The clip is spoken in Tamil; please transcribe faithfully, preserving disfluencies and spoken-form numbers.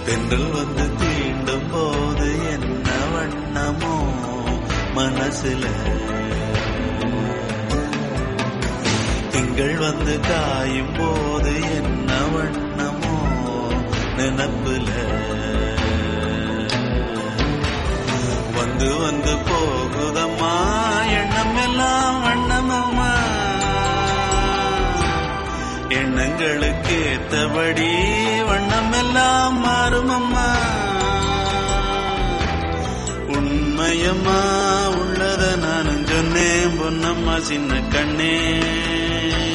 தென்றல் வந்து தீண்டும் போது என்ன வண்ணமோ மனசுல, திங்கள் வந்து காயும் போது என்ன வண்ணமோ நினப்புல, வந்து வந்து போகுதம்மா எண்ணம் எல்லாம் வண்ணமம்மா, எண்ணங்களுக்கு ஏத்தபடி வண்ணம் எல்லாம் மாறுமம்மா. உண்மையம்மா உள்ளத நானும் சொன்னேன் பொன்னம்மா சின்ன கண்ணே.